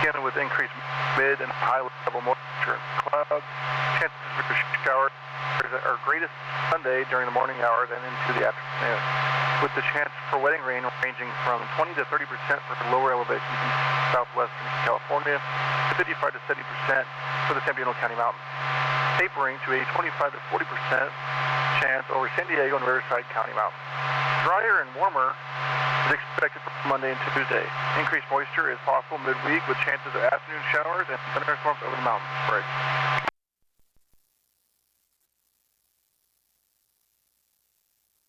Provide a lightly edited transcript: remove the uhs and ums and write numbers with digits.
weekend with increased mid and high level moisture and clouds. Chances for showers are greatest Sunday during the morning hours and into the afternoon, with the chance for wetting rain ranging from 20 to 30% for lower elevations in southwestern California, to 55 to 70% for the San Bernardino County Mountains, tapering to a 25 to 40% chance over San Diego and Riverside County Mountains. Drier and warmer is expected for Monday and Tuesday. Increased moisture is possible midweek with chances of afternoon showers and thunderstorms over the mountains.